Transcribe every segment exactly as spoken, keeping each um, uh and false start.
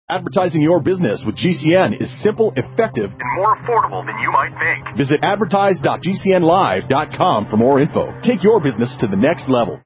Advertising your business with G C N is simple, effective, and more affordable than you might think. Visit advertise dot g c n live dot com for more info. Take your business to the next level.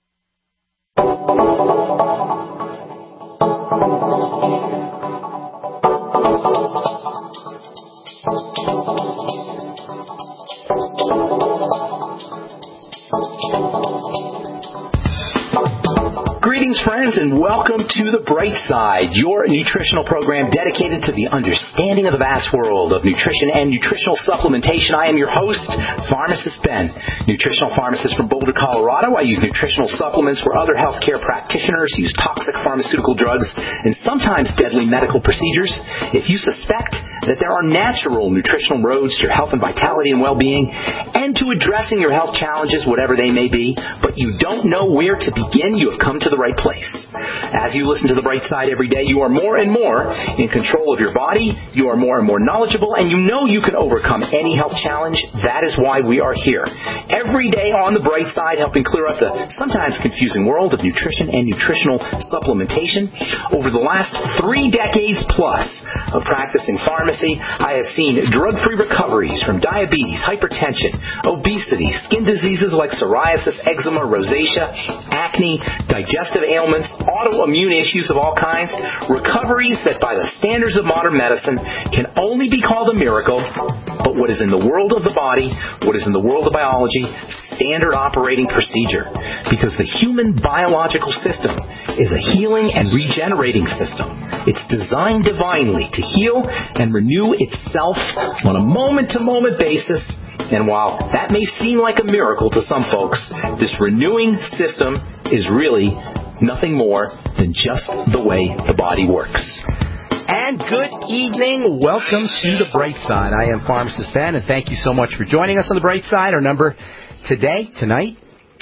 Greetings, friends, and welcome to The Bright Side, your nutritional program dedicated to the understanding of the vast world of nutrition and nutritional supplementation. I am your host, Pharmacist Ben, nutritional pharmacist from Boulder, Colorado. I use nutritional supplements where other healthcare practitioners use toxic pharmaceutical drugs and sometimes deadly medical procedures. If you suspect that there are natural nutritional roads to your health and vitality and well-being and to addressing your health challenges, whatever they may be, but you don't know where to begin, you have come to the right place. As you listen to The Bright Side every day, you are more and more in control of your body, you are more and more knowledgeable, and you know you can overcome any health challenge. That is why we are here. Every day on The Bright Side, helping clear up the sometimes confusing world of nutrition and nutritional supplementation. Over the last three decades plus of practicing pharmacy, I have seen drug-free recoveries from diabetes, hypertension, obesity, skin diseases like psoriasis, eczema, rosacea, acne, digestive ailments, autoimmune issues of all kinds, recoveries that by the standards of modern medicine can only be called a miracle, but what is in the world of the body, what is in the world of biology, standard operating procedure. Because the human biological system is a healing and regenerating system. It's designed divinely to heal and renew itself on a moment-to-moment basis. And while that may seem like a miracle to some folks, this renewing system is really nothing more than just the way the body works. And good evening. Welcome to The Bright Side. I am Pharmacist Ben, and thank you so much for joining us on The Bright Side. Our number today, tonight,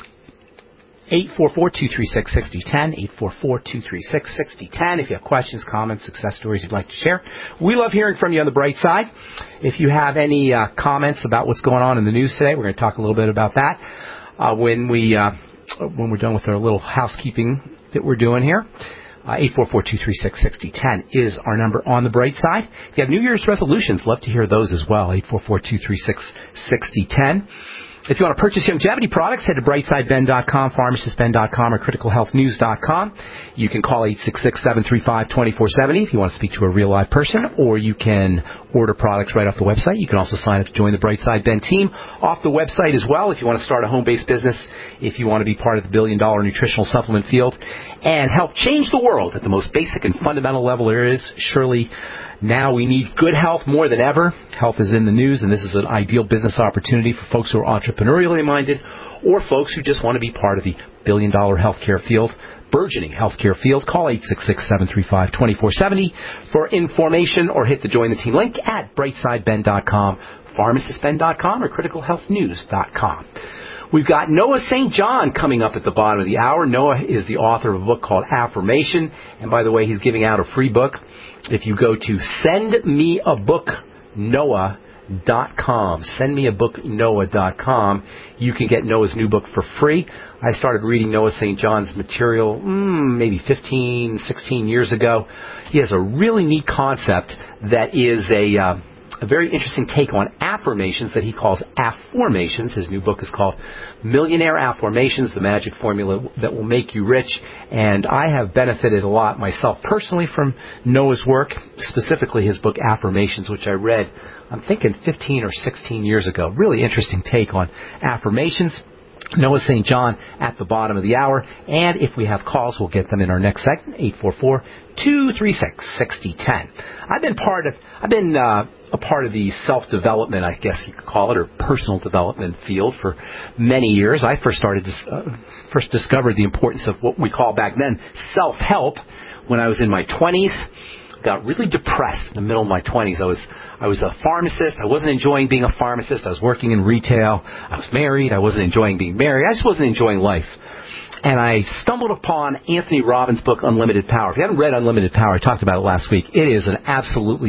eight four four, two three six, six zero one zero, eight four four, two three six, six zero one zero. If you have questions, comments, success stories you'd like to share, we love hearing from you on The Bright Side. If you have any uh, comments about what's going on in the news today, we're going to talk a little bit about that uh, when, we, uh, when we're done with our little housekeeping that we're doing here. Uh, eight four four, two three six, six zero one zero is our number on The Bright Side. If you have New Year's resolutions, love to hear those as well, eight four four, two three six, six zero one zero. If you want to purchase longevity products, head to bright side ben dot com, pharmacist ben dot com, or critical health news dot com. You can call eight six six, seven three five, two four seven zero if you want to speak to a real live person, or you can order products right off the website. You can also sign up to join the Bright Side Ben team off the website as well if you want to start a home-based business, if you want to be part of the billion-dollar nutritional supplement field, and help change the world at the most basic and fundamental level there is. Surely now we need good health more than ever. Health is in the news, and this is an ideal business opportunity for folks who are entrepreneurially minded or folks who just want to be part of the billion-dollar healthcare field, burgeoning healthcare field. Call eight six six, seven three five, two four seven zero for information, or hit the Join the Team link at bright side ben dot com, pharmacist ben dot com, or critical health news dot com. We've got Noah Saint John coming up at the bottom of the hour. Noah is the author of a book called Affirmation, and by the way, he's giving out a free book. If you go to send me a book noah dot com, send me a book noah dot com, you can get Noah's new book for free. I started reading Noah Saint John's material mm, maybe fifteen, sixteen years ago. He has a really neat concept that is a, uh, a very interesting take on affirmations that he calls afformations. His new book is called Millionaire Afformations, the magic formula that will make you rich. And I have benefited a lot myself personally from Noah's work, specifically his book Affirmations, which I read, I'm thinking fifteen or sixteen years ago. Really interesting take on affirmations. Noah Saint John at the bottom of the hour. And if we have calls, we'll get them in our next segment, eight four four, two three six, six zero one zero. I've been part of, I've been uh, a part of the self-development, I guess you could call it, or personal development field for many years. I first started, uh, first discovered the importance of what we call back then self-help when I was in my twenties. Got really depressed in the middle of my twenties. I was I was a pharmacist. I wasn't enjoying being a pharmacist. I was working in retail. I was married. I wasn't enjoying being married. I just wasn't enjoying life. And I stumbled upon Anthony Robbins' book, Unlimited Power. If you haven't read Unlimited Power, I talked about it last week. It is an absolutely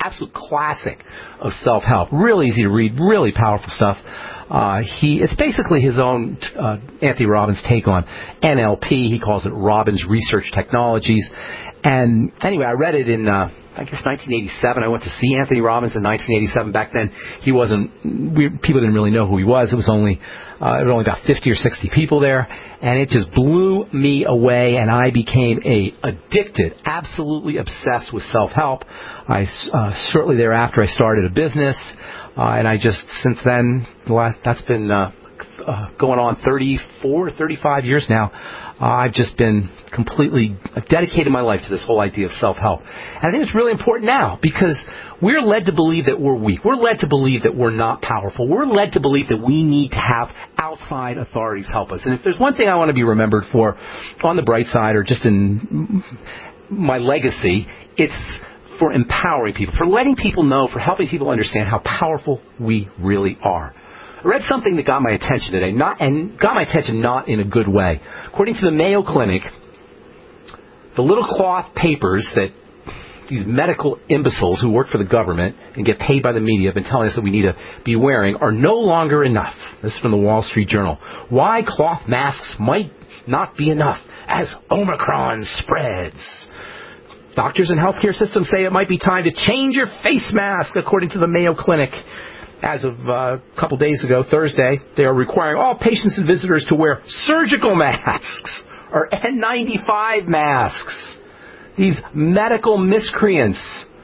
absolute classic of self-help. Really easy to read, really powerful stuff. Uh, he It's basically his own, uh, Anthony Robbins' take on N L P. He calls it Robbins Research Technologies. And anyway, I read it in, uh, I guess, nineteen eighty-seven. I went to see Anthony Robbins in nineteen eighty-seven. Back then, he wasn't, we, people didn't really know who he was. It was only, uh, there were only about fifty or sixty people there. And it just blew me away, and I became a addicted, absolutely obsessed with self-help. I, uh, shortly thereafter, I started a business, uh, and I just, since then, the last, that's been, uh, uh, going on thirty-four, thirty-five years now. Uh, I've just been completely, I've dedicated my life to this whole idea of self-help. And I think it's really important now because we're led to believe that we're weak. We're led to believe that we're not powerful. We're led to believe that we need to have outside authorities help us. And if there's one thing I want to be remembered for on the bright side or just in my legacy, it's for empowering people, for letting people know, for helping people understand how powerful we really are. I read something that got my attention today, not and got my attention not in a good way. According to the Mayo Clinic, the little cloth papers that these medical imbeciles who work for the government and get paid by the media have been telling us that we need to be wearing are no longer enough. This is from the Wall Street Journal. Why cloth masks might not be enough as Omicron spreads. Doctors and healthcare systems say it might be time to change your face mask, according to the Mayo Clinic. As of uh, a couple days ago, Thursday, they are requiring all patients and visitors to wear surgical masks or N ninety-five masks. These medical miscreants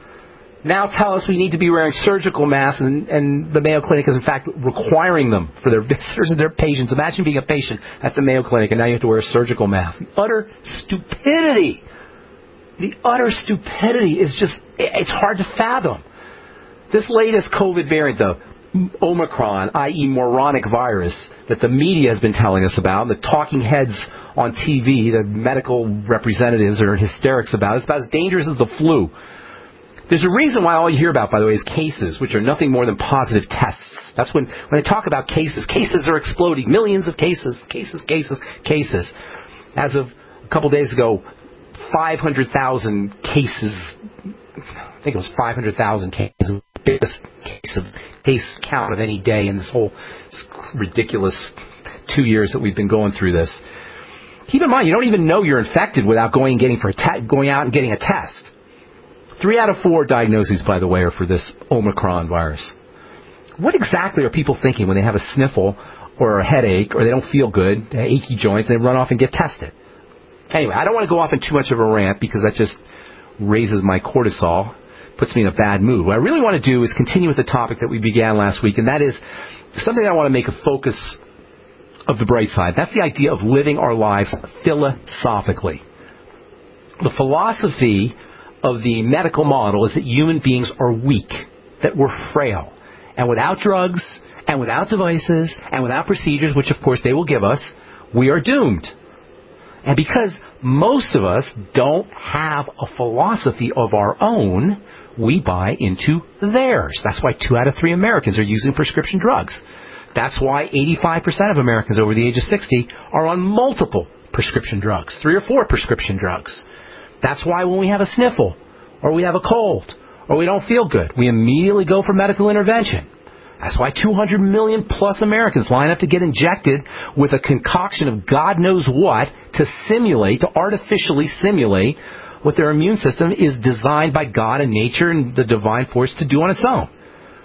now tell us we need to be wearing surgical masks, and, and the Mayo Clinic is, in fact, requiring them for their visitors and their patients. Imagine being a patient at the Mayo Clinic, and now you have to wear a surgical mask. The utter stupidity. The utter stupidity is just, it's hard to fathom. This latest COVID variant, the Omicron, that is moronic virus, that the media has been telling us about, the talking heads on T V, the medical representatives are in hysterics about, it's about as dangerous as the flu. There's a reason why all you hear about, by the way, is cases, which are nothing more than positive tests. That's when, when they talk about cases, cases are exploding, millions of cases, cases, cases, cases. As of a couple days ago, five hundred thousand cases, I think it was five hundred thousand cases, biggest case of case count of any day in this whole ridiculous two years that we've been going through this. Keep in mind, you don't even know you're infected without going and getting for a te- going out and getting a test. Three out of four diagnoses, by the way, are for this Omicron virus. What exactly are people thinking when they have a sniffle or a headache or they don't feel good, they have achy joints, and they run off and get tested? Anyway, I don't want to go off in too much of a rant because that just raises my cortisol, puts me in a bad mood. What I really want to do is continue with the topic that we began last week, and that is something I want to make a focus of the bright side. That's the idea of living our lives philosophically. The philosophy of the medical model is that human beings are weak, that we're frail, and without drugs, and without devices, and without procedures, which of course they will give us, we are doomed. And because most of us don't have a philosophy of our own, we buy into theirs. That's why two out of three Americans are using prescription drugs. That's why eighty-five percent of Americans over the age of sixty are on multiple prescription drugs, three or four prescription drugs. That's why when we have a sniffle, or we have a cold, or we don't feel good, we immediately go for medical intervention. That's why two hundred million plus Americans line up to get injected with a concoction of God knows what to simulate, to artificially simulate what their immune system is designed by God and nature and the divine force to do on its own.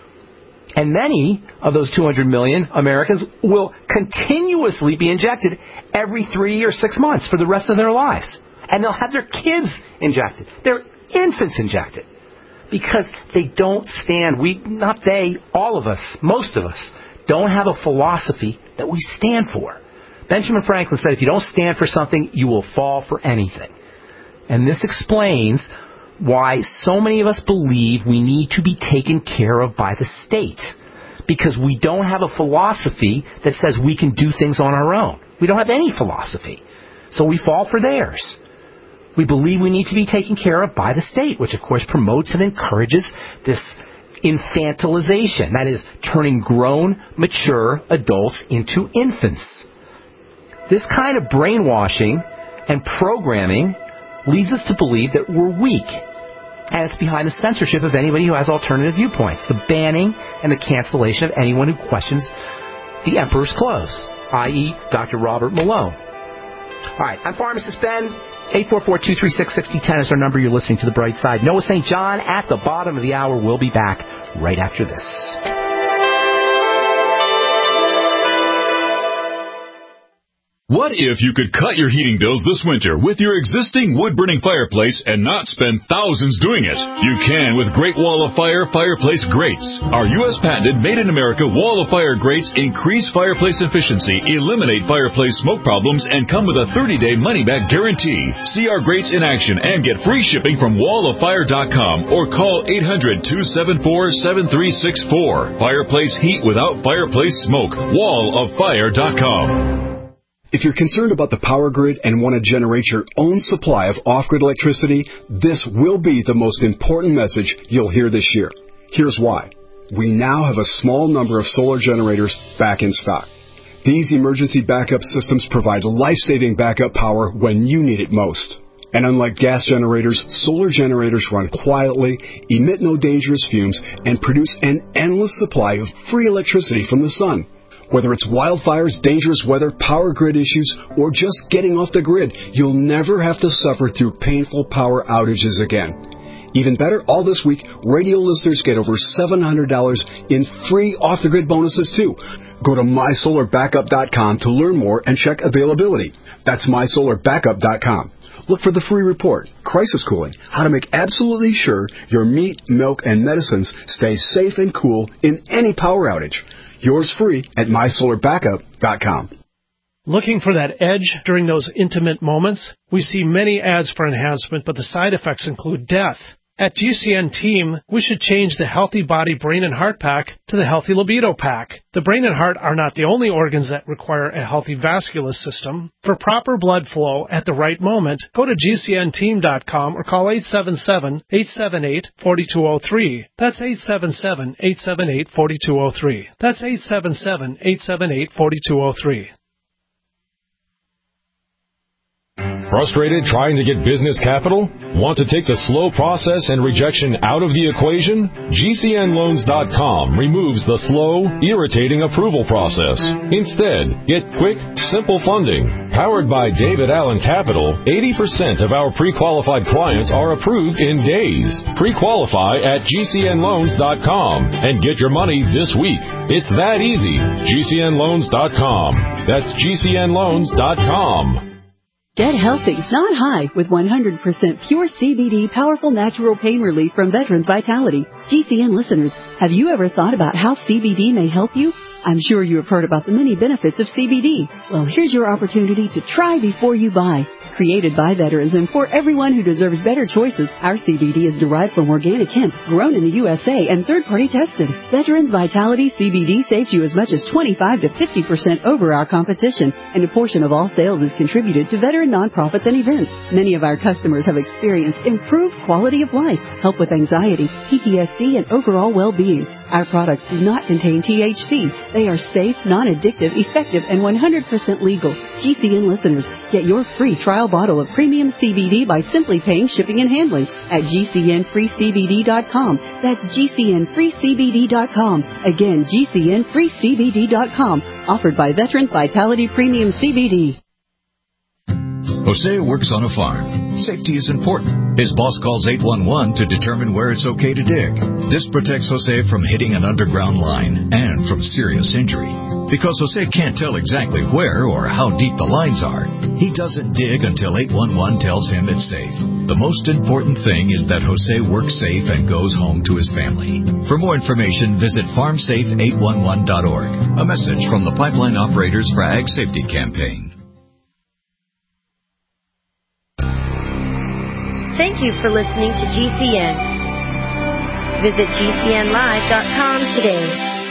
And many of those two hundred million Americans will continuously be injected every three or six months for the rest of their lives. And they'll have their kids injected, their infants injected. Because they don't stand, we, not they, all of us, most of us, don't have a philosophy that we stand for. Benjamin Franklin said, if you don't stand for something, you will fall for anything. And this explains why so many of us believe we need to be taken care of by the state. Because we don't have a philosophy that says we can do things on our own. We don't have any philosophy. So we fall for theirs. We believe we need to be taken care of by the state, which of course promotes and encourages this infantilization. That is, turning grown, mature adults into infants. This kind of brainwashing and programming leads us to believe that we're weak, And it's behind the censorship of anybody who has alternative viewpoints, the banning and the cancellation of anyone who questions the Emperor's clothes, that is. Doctor Robert Malone. All right, I'm Pharmacist Ben. eight four four, two three six, six zero one zero is our number. You're listening to The Bright Side. Noah Saint John at the bottom of the hour. We'll be back right after this. What if you could cut your heating bills this winter with your existing wood-burning fireplace and not spend thousands doing it? You can with Great Wall of Fire Fireplace Grates. Our U S patented made-in-America Wall of Fire grates increase fireplace efficiency, eliminate fireplace smoke problems, and come with a thirty-day money-back guarantee. See our grates in action and get free shipping from wall of fire dot com or call eight hundred, two seven four, seven three six four. Fireplace heat without fireplace smoke. wall of fire dot com. If you're concerned about the power grid and want to generate your own supply of off-grid electricity, this will be the most important message you'll hear this year. Here's why. We now have a small number of solar generators back in stock. These emergency backup systems provide life-saving backup power when you need it most. And unlike gas generators, solar generators run quietly, emit no dangerous fumes, and produce an endless supply of free electricity from the sun. Whether it's wildfires, dangerous weather, power grid issues, or just getting off the grid, you'll never have to suffer through painful power outages again. Even better, all this week, radio listeners get over seven hundred dollars in free off-the-grid bonuses, too. Go to my solar backup dot com to learn more and check availability. That's my solar backup dot com. Look for the free report, Crisis Cooling, how to make absolutely sure your meat, milk, and medicines stay safe and cool in any power outage. Yours free at my solar backup dot com. Looking for that edge during those intimate moments? We see many ads for enhancement, but the side effects include death. At G C N Team, we should change the Healthy Body Brain and Heart Pack to the Healthy Libido Pack. The brain and heart are not the only organs that require a healthy vascular system. For proper blood flow at the right moment, go to G C N team dot com or call eight seven seven, eight seven eight, four two zero three. That's eight seven seven, eight seven eight, four two zero three. That's eight seven seven, eight seven eight, four two zero three. Frustrated trying to get business capital? Want to take the slow process and rejection out of the equation? G C N loans dot com removes the slow, irritating approval process. Instead, get quick, simple funding. Powered by David Allen Capital, eighty percent of our pre-qualified clients are approved in days. Pre-qualify at G C N loans dot com and get your money this week. It's that easy. G C N loans dot com. That's G C N loans dot com. Get healthy, not high, with one hundred percent pure C B D powerful natural pain relief from Veterans Vitality. G C N listeners, have you ever thought about how C B D may help you? I'm sure you have heard about the many benefits of C B D. Well, here's your opportunity to try before you buy. Created by veterans and for everyone who deserves better choices, our C B D is derived from organic hemp, grown in the U S A and third-party tested. Veterans Vitality C B D saves you as much as twenty-five to fifty percent over our competition, and a portion of all sales is contributed to veteran nonprofits and events. Many of our customers have experienced improved quality of life, help with anxiety, P T S D, and overall well-being. Our products do not contain T H C. They are safe, non-addictive, effective, and one hundred percent legal. G C N listeners, get your free trial bottle of premium C B D by simply paying shipping and handling at G C N free C B D dot com. That's G C N free C B D dot com. Again, G C N free C B D dot com. Offered by Veterans Vitality Premium C B D. Jose works on a farm. Safety is important. His boss calls eight one one to determine where it's okay to dig. This protects Jose from hitting an underground line and from serious injury. Because Jose can't tell exactly where or how deep the lines are, he doesn't dig until eight one one tells him it's safe. The most important thing is that Jose works safe and goes home to his family. For more information, visit farm safe eight one one dot org. A message from the Pipeline Operators for Ag Safety Campaign. Thank you for listening to G C N. Visit G C N live dot com today.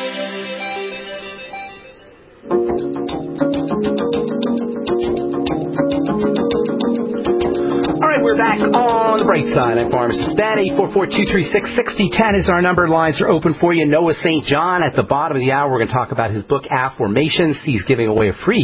All right, we're back on the bright side. I'm Pharmacist Ben. eight four four, two three six, six zero one zero is our number. Lines are open for you. Noah Saint John at the bottom of the hour. We're going to talk about his book, Affirmations. He's giving away a free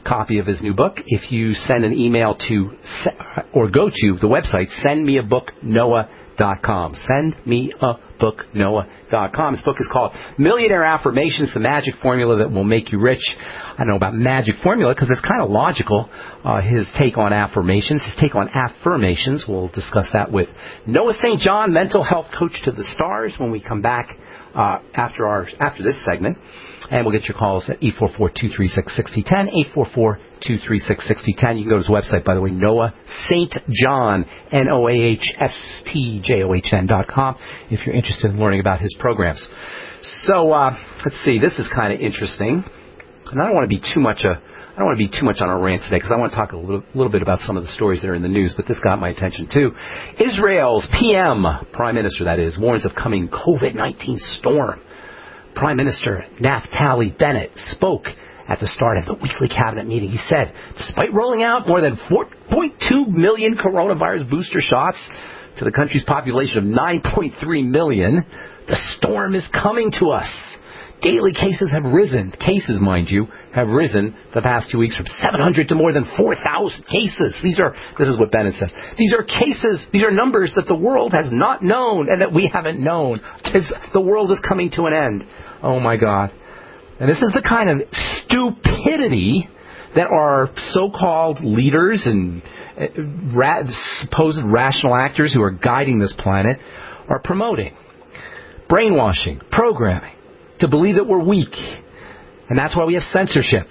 copy of his new book if you send an email to or go to the website send me a book noah dot com. send me a book noah dot com. His book is called Millionaire Affirmations, the Magic Formula That Will Make You Rich. I don't know about magic formula because it's kind of logical. Uh, his take on affirmations, his take on affirmations. We'll discuss that with Noah Saint John, mental health coach to the stars, when we come back uh, after our after this segment. And we'll get your calls at eight four four, two three six, six zero one zero, eight four four, two three six, six zero one zero. You can go to his website, by the way, Noah Saint John, N O A H S T J O H N dot com, if you're interested in learning about his programs. So, uh, let's see, this is kind of interesting. And I don't want to be too much a, I don't want to be too much on a rant today because I want to talk a little, little bit about some of the stories that are in the news, but this got my attention too. Israel's P M, Prime Minister that is, warns of coming covid nineteen storm. Prime Minister Naftali Bennett spoke at the start of the weekly cabinet meeting. He said, despite rolling out more than four point two million coronavirus booster shots to the country's population of nine point three million, the storm is coming to us. Daily cases have risen, cases, mind you, have risen the past two weeks from seven hundred to more than four thousand cases. These are, this is what Bennett says, these are cases, these are numbers that the world has not known and that we haven't known. It's, the world is coming to an end. Oh my God. And this is the kind of stupidity that our so-called leaders and uh, ra- supposed rational actors who are guiding this planet are promoting. Brainwashing, programming, to believe that we're weak. And that's why we have censorship.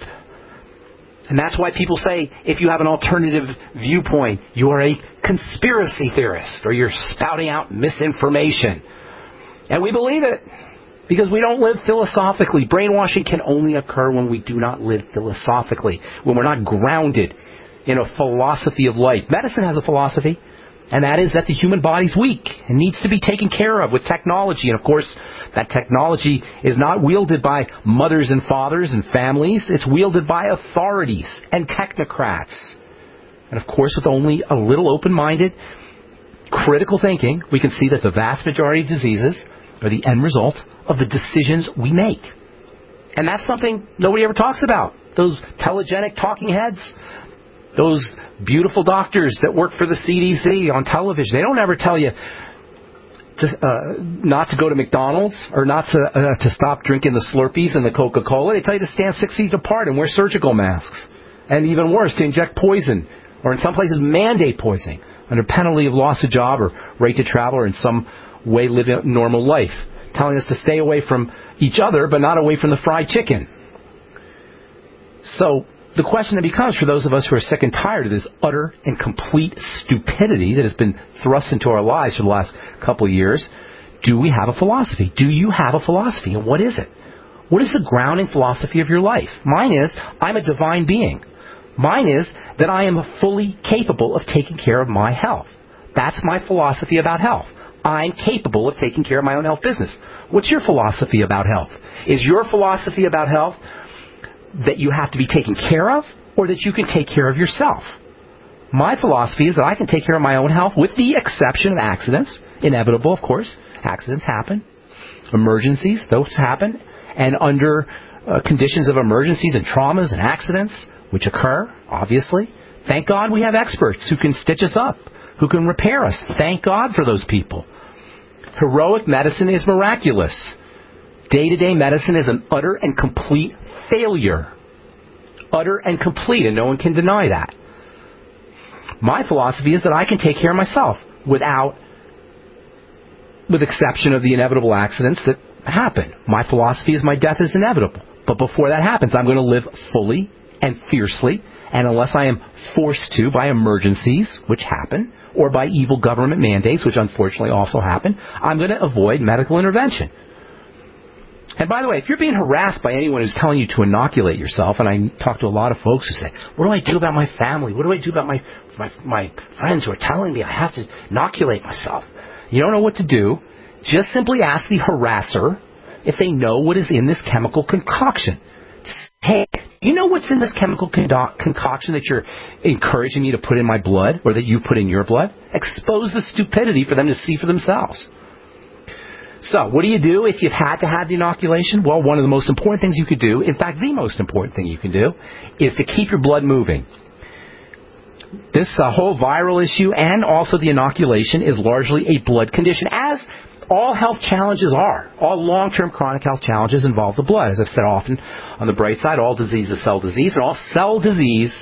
And that's why people say if you have an alternative viewpoint, you are a conspiracy theorist or you're spouting out misinformation. And we believe it because we don't live philosophically. Brainwashing can only occur when we do not live philosophically, when we're not grounded in a philosophy of life. Medicine has a philosophy. And that is that the human body's weak and needs to be taken care of with technology. And, of course, that technology is not wielded by mothers and fathers and families. It's wielded by authorities and technocrats. And, of course, with only a little open-minded, critical thinking, we can see that the vast majority of diseases are the end result of the decisions we make. And that's something nobody ever talks about. Those telegenic talking heads, those beautiful doctors that work for the C D C on television, they don't ever tell you to, uh, not to go to McDonald's or not to uh, to stop drinking the Slurpees and the Coca-Cola. They tell you to stand six feet apart and wear surgical masks. And even worse, to inject poison, or in some places mandate poisoning, under penalty of loss of job or right to travel or in some way live a normal life. Telling us to stay away from each other but not away from the fried chicken. So the question that becomes for those of us who are sick and tired of this utter and complete stupidity that has been thrust into our lives for the last couple of years, do we have a philosophy? Do you have a philosophy? And what is it? What is the grounding philosophy of your life? Mine is, I'm a divine being. Mine is that I am fully capable of taking care of my health. That's my philosophy about health. I'm capable of taking care of my own health business. What's your philosophy about health? Is your philosophy about health that you have to be taken care of, or that you can take care of yourself? My philosophy is that I can take care of my own health with the exception of accidents. Inevitable, of course. Accidents happen. Emergencies, those happen. And under uh, conditions of emergencies and traumas and accidents, which occur, obviously, thank God we have experts who can stitch us up, who can repair us. Thank God for those people. Heroic medicine is miraculous. Day-to-day medicine is an utter and complete failure. Utter and complete, and no one can deny that. My philosophy is that I can take care of myself without, with exception of the inevitable accidents that happen. My philosophy is my death is inevitable. But before that happens, I'm going to live fully and fiercely, and unless I am forced to by emergencies, which happen, or by evil government mandates, which unfortunately also happen, I'm going to avoid medical intervention. And by the way, if you're being harassed by anyone who's telling you to inoculate yourself, and I talk to a lot of folks who say, what do I do about my family? What do I do about my, my, my friends who are telling me I have to inoculate myself? You don't know what to do. Just simply ask the harasser if they know what is in this chemical concoction. Hey, you know what's in this chemical con- concoction that you're encouraging me to put in my blood, or that you put in your blood? Expose the stupidity for them to see for themselves. So, what do you do if you've had to have the inoculation? Well, one of the most important things you could do, in fact, the most important thing you can do, is to keep your blood moving. This uh, whole viral issue and also the inoculation is largely a blood condition, as all health challenges are. All long-term chronic health challenges involve the blood. As I've said often, on the bright side, all disease is cell disease, and all cell disease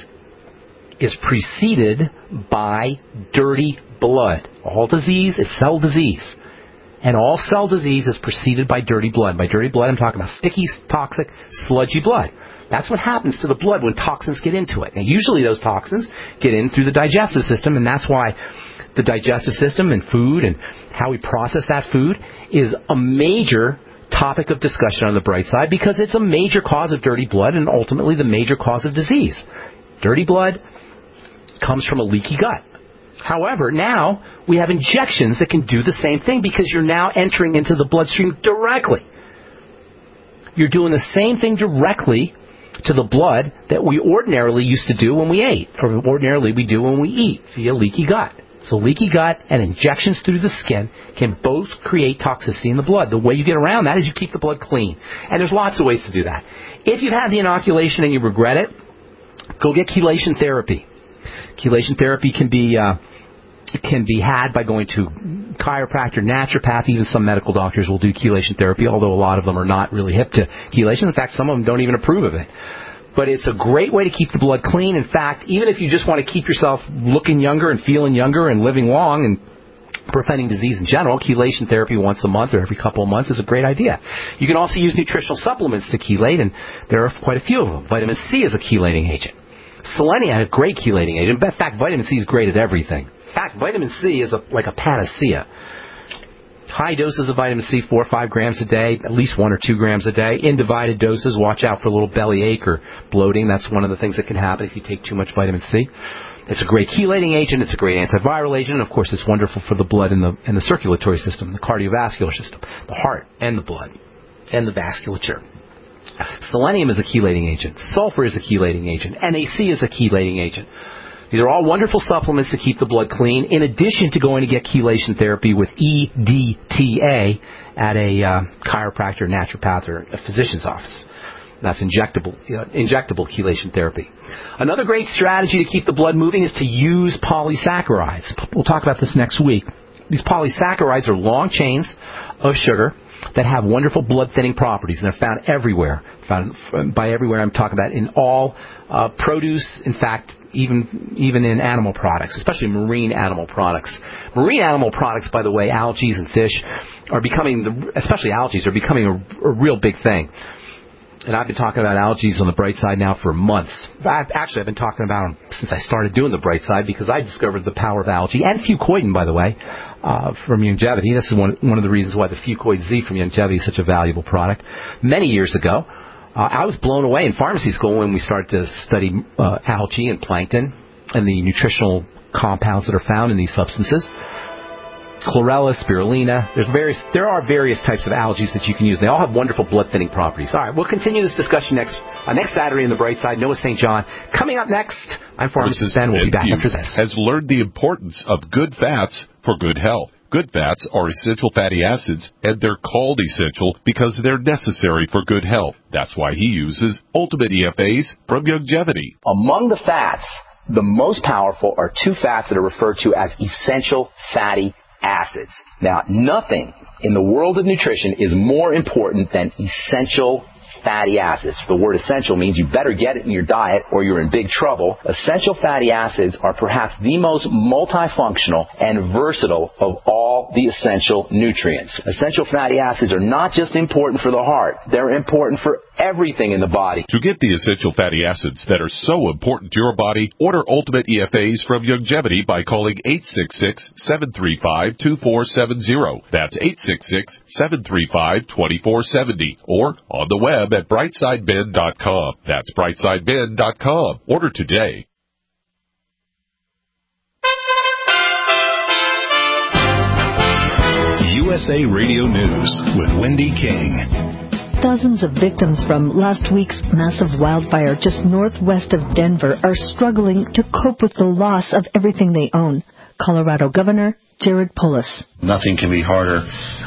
is preceded by dirty blood. All disease is cell disease. And all cell disease is preceded by dirty blood. By dirty blood, I'm talking about sticky, toxic, sludgy blood. That's what happens to the blood when toxins get into it. Now, usually those toxins get in through the digestive system, and that's why the digestive system and food and how we process that food is a major topic of discussion on the bright side, because it's a major cause of dirty blood and ultimately the major cause of disease. Dirty blood comes from a leaky gut. However, now we have injections that can do the same thing, because you're now entering into the bloodstream directly. You're doing the same thing directly to the blood that we ordinarily used to do when we ate, or ordinarily we do when we eat, via leaky gut. So leaky gut and injections through the skin can both create toxicity in the blood. The way you get around that is you keep the blood clean. And there's lots of ways to do that. If you've had the inoculation and you regret it, go get chelation therapy. Chelation therapy can be uh, can be had by going to chiropractor, naturopath. Even some medical doctors will do chelation therapy, although a lot of them are not really hip to chelation. In fact, some of them don't even approve of it. But it's a great way to keep the blood clean. In fact, even if you just want to keep yourself looking younger and feeling younger and living long and preventing disease in general, chelation therapy once a month or every couple of months is a great idea. You can also use nutritional supplements to chelate, and there are quite a few of them. Vitamin C is a chelating agent. Selenium is a great chelating agent. In fact, vitamin C is great at everything. In fact, vitamin C is a, like a panacea. High doses of vitamin C, four or five grams a day, at least one or two grams a day. In divided doses, watch out for a little belly ache or bloating. That's one of the things that can happen if you take too much vitamin C. It's a great chelating agent. It's a great antiviral agent. Of course, it's wonderful for the blood and the, and the circulatory system, the cardiovascular system, the heart and the blood and the vasculature. Selenium is a chelating agent. Sulfur is a chelating agent. N A C is a chelating agent. These are all wonderful supplements to keep the blood clean, in addition to going to get chelation therapy with E D T A at a uh, chiropractor, naturopath, or a physician's office. That's injectable, you know, injectable chelation therapy. Another great strategy to keep the blood moving is to use polysaccharides. We'll talk about this next week. These polysaccharides are long chains of sugar that have wonderful blood-thinning properties, and they're found everywhere. Found by everywhere, I'm talking about in all uh, produce, in fact, even even in animal products, especially marine animal products. Marine animal products, by the way, algae and fish, are becoming, especially algae, are becoming a, a real big thing. And I've been talking about algae on the bright side now for months. I've, actually, I've been talking about them since I started doing the bright side, because I discovered the power of algae, and fucoidan, by the way, uh, from Youngevity. This is one, one of the reasons why the Fucoid Z from Youngevity is such a valuable product. Many years ago, uh, I was blown away in pharmacy school when we started to study uh, algae and plankton and the nutritional compounds that are found in these substances. Chlorella, spirulina. There's various. There are various types of algae that you can use. They all have wonderful blood-thinning properties. All right, we'll continue this discussion next uh, next Saturday on the Bright Side. Noah Saint John. Coming up next, I'm Pharmacist Ben. We'll be back after this. Has learned the importance of good fats for good health. Good fats are essential fatty acids, and they're called essential because they're necessary for good health. That's why he uses Ultimate E F As from Youngevity. Among the fats, the most powerful are two fats that are referred to as essential fatty acids. Now, nothing in the world of nutrition is more important than essential fatty acids. The word essential means you better get it in your diet or you're in big trouble. Essential fatty acids are perhaps the most multifunctional and versatile of all the essential nutrients. Essential fatty acids are not just important for the heart. They're important for everything in the body. To get the essential fatty acids that are so important to your body, order Ultimate E F As from Youngevity by calling eight six six, seven three five, two four seven zero. That's eight six six, seven three five, two four seven zero. Or on the web at brightside ben dot com. That's brightside ben dot com. Order today. U S A Radio News with Wendy King. Dozens of victims from last week's massive wildfire just northwest of Denver are struggling to cope with the loss of everything they own. Colorado Governor Jared Polis. Nothing can be harder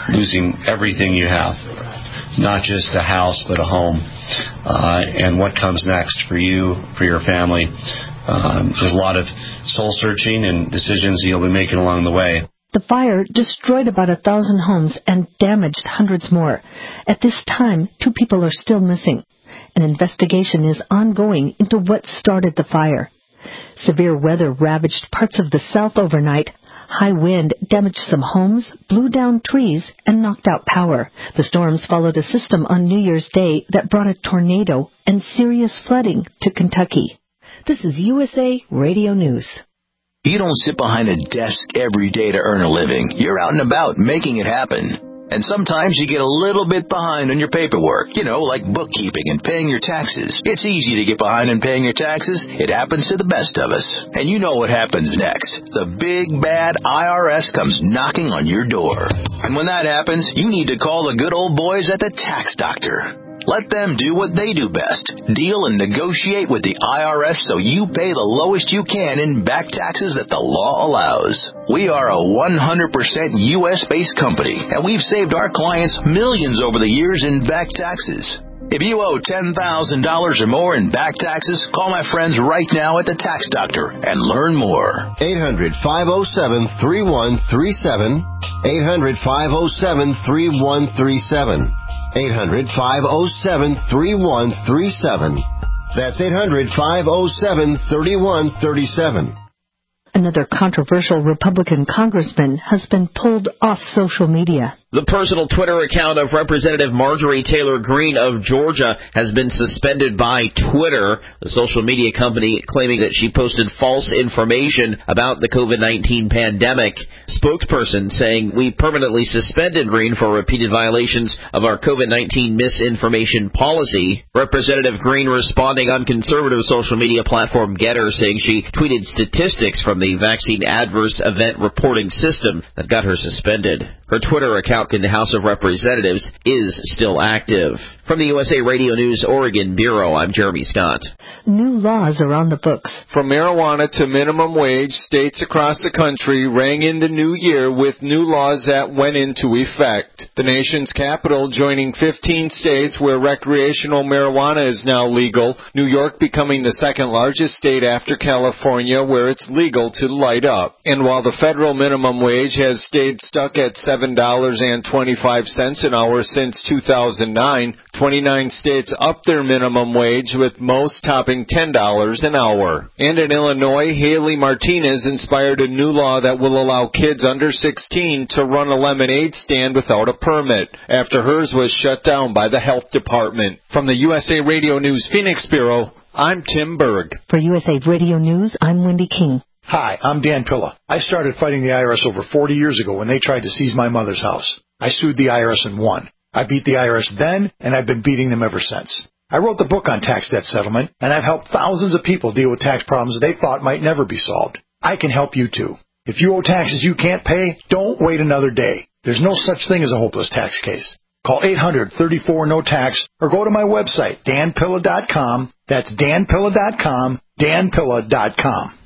losing everything you have, not just a house, but a home. Uh, and what comes next for you, for your family. Um, there's a lot of soul-searching and decisions you'll be making along the way. The fire destroyed about a thousand homes and damaged hundreds more. At this time, two people are still missing. An investigation is ongoing into what started the fire. Severe weather ravaged parts of the south overnight. High wind damaged some homes, blew down trees, and knocked out power. The storms followed a system on New Year's Day that brought a tornado and serious flooding to Kentucky. This is U S A Radio News. You don't sit behind a desk every day to earn a living. You're out and about making it happen. And sometimes you get a little bit behind on your paperwork, you know, like bookkeeping and paying your taxes. It's easy to get behind in paying your taxes. It happens to the best of us. And you know what happens next. The big, bad I R S comes knocking on your door. And when that happens, you need to call the good old boys at the Tax Doctor. Let them do what they do best. Deal and negotiate with the I R S so you pay the lowest you can in back taxes that the law allows. We are a one hundred percent U S-based company, and we've saved our clients millions over the years in back taxes. If you owe ten thousand dollars or more in back taxes, call my friends right now at the Tax Doctor and learn more. eight hundred, five oh seven, three one three seven. eight hundred, five oh seven, three one three seven. eight hundred, five oh seven, three one three seven. That's eight hundred, five oh seven, three one three seven. Another controversial Republican congressman has been pulled off social media. The personal Twitter account of Representative Marjorie Taylor Greene of Georgia has been suspended by Twitter, the social media company claiming that she posted false information about the COVID nineteen pandemic. Spokesperson saying, "We permanently suspended Greene for repeated violations of our COVID nineteen misinformation policy." Representative Greene responding on conservative social media platform Getter, saying she tweeted statistics from the vaccine adverse event reporting system that got her suspended. Her Twitter account in the House of Representatives is still active. From the U S A Radio News Oregon Bureau, I'm Jeremy Scott. New laws are on the books. From marijuana to minimum wage, states across the country rang in the new year with new laws that went into effect. The nation's capital joining fifteen states where recreational marijuana is now legal, New York becoming the second largest state after California where it's legal to light up. And while the federal minimum wage has stayed stuck at seven dollars and twenty-five cents an hour since two thousand nine, twenty-nine states upped their minimum wage, with most topping ten dollars an hour. And in Illinois, Haley Martinez inspired a new law that will allow kids under sixteen to run a lemonade stand without a permit, after hers was shut down by the health department. From the U S A Radio News Phoenix Bureau, I'm Tim Berg. For U S A Radio News, I'm Wendy King. Hi, I'm Dan Pilla. I started fighting the I R S over forty years ago when they tried to seize my mother's house. I sued the I R S and won. I beat the I R S then, and I've been beating them ever since. I wrote the book on tax debt settlement, and I've helped thousands of people deal with tax problems they thought might never be solved. I can help you too. If you owe taxes you can't pay, don't wait another day. There's no such thing as a hopeless tax case. Call eight hundred, thirty-four, no tax or go to my website, dan pilla dot com. That's dan pilla dot com, dan pilla dot com.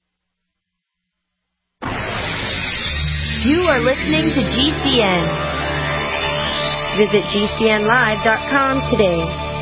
You are listening to G C N. Visit G C N live dot com today.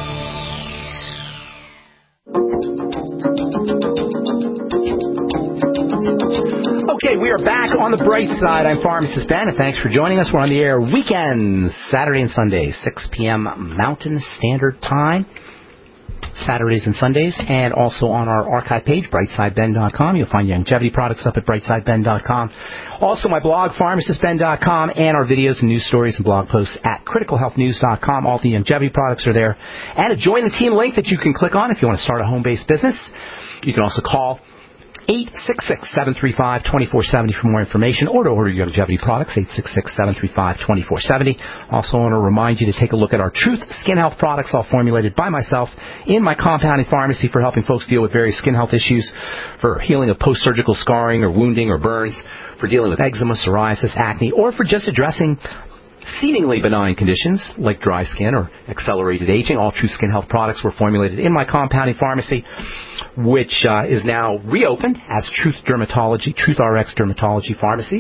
Okay, we are back on the bright side. I'm Pharmacist Ben, and thanks for joining us. We're on the air weekends, Saturday and Sundays, six p.m. Mountain Standard Time. Saturdays and Sundays, and also on our archive page, bright side ben dot com. You'll find longevity products up at bright side ben dot com. Also my blog, pharmacist ben dot com, and our videos and news stories and blog posts at critical health news dot com. All the longevity products are there. And a Join the Team link that you can click on if you want to start a home-based business. You can also call eight six six, seven three five, two four seven zero for more information, or to order your longevity products, eight six six, seven three five, two four seven zero. Also want to remind you to take a look at our Truth Skin Health products, all formulated by myself in my compounding pharmacy for helping folks deal with various skin health issues, for healing of post-surgical scarring or wounding or burns, for dealing with eczema, psoriasis, acne, or for just addressing seemingly benign conditions like dry skin or accelerated aging. All Truth Skin Health products were formulated in my compounding pharmacy, which uh, is now reopened as Truth Dermatology, Truth R X Dermatology Pharmacy